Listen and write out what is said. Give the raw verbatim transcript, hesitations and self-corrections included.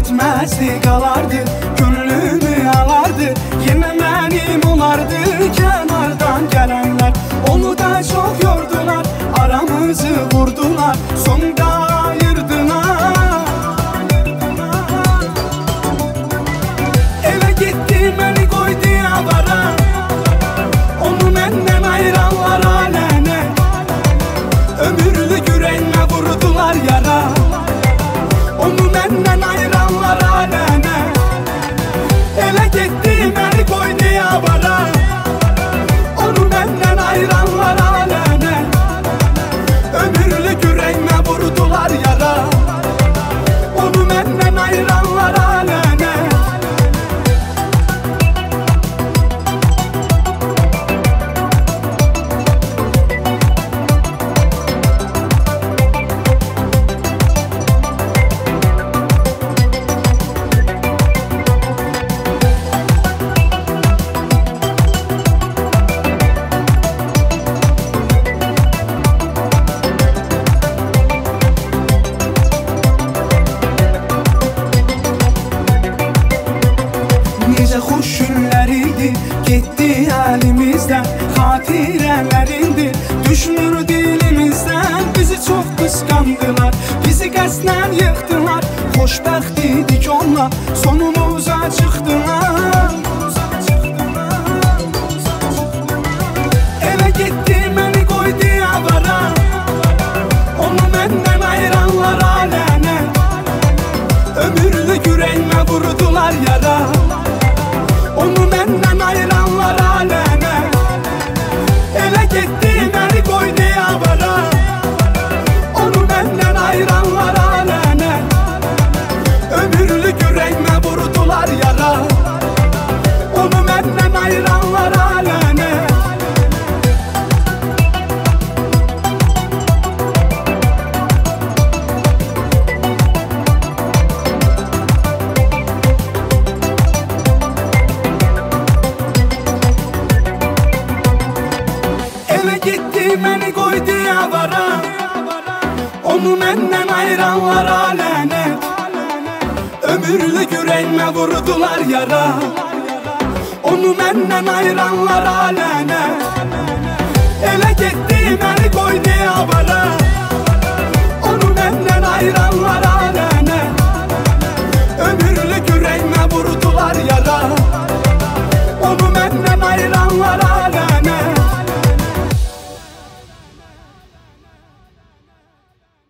gitmezdi, kalardı, gönlümü alardı. Yine benim olardı kenardan gelenler. Onu da çok yordular, aramızı vurdular, sonunda ayırdılar. Eve gitti beni koydu avara, onu benden ayıranlar alene. Ömürlük yüreğime vurdular yara, onu benden ayıranlar alene. Eve gitti beni koydu avara, onu benden ayıranlar alene. Ömürlük yüreğime vurdular yara, onu benden ayıranlar alene. Necə xoş günlər idi, getdi əlimizdən. Xatirələr indi düşmür dilimizdən. Bizi çox qısqandılar, bizi qəsdən yıxdılar. Xoşbəxt idik onlar, sonumuza çıxdılar. Evə getdi məni qoydu avara, onu məndən ayıranlar alənə. Ömürlük yüreğime vurdular yara, onu benden ayıranlar aleme. Ele gitti beni koydu avara, onu benden ayıranlar aleme. Ömürlük yüreğime vurdular yara, onu benden ayıranlar aleme. Eve gitti beni koydu avara, onu benden ayıranlar alene. Ömürlük yüreğime vurdular yara, onu benden ayıranlar alene.